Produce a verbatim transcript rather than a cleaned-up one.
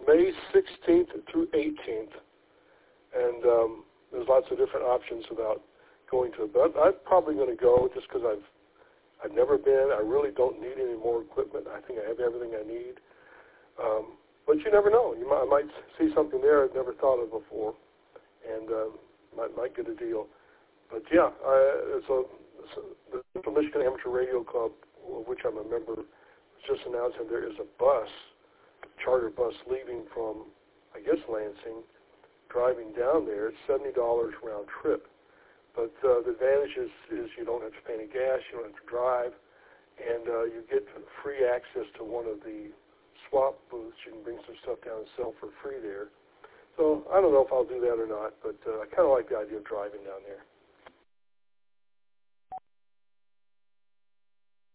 May sixteenth through eighteenth, and um, there's lots of different options about going to it. But I'm probably going to go just because I've I've never been. I really don't need any more equipment. I think I have everything I need. Um, but you never know. You might, I might see something there I've never thought of before, and uh, might might get a deal. But yeah, I, it's a, it's a the Michigan Amateur Radio Club, of which I'm a member, was just announcing there is a bus, charter bus leaving from, I guess, Lansing, driving down there. It's seventy dollars round trip. But uh, the advantage is, is you don't have to pay any gas, you don't have to drive, and uh, you get free access to one of the swap booths. You can bring some stuff down and sell for free there. So I don't know if I'll do that or not, but uh, I kind of like the idea of driving down there.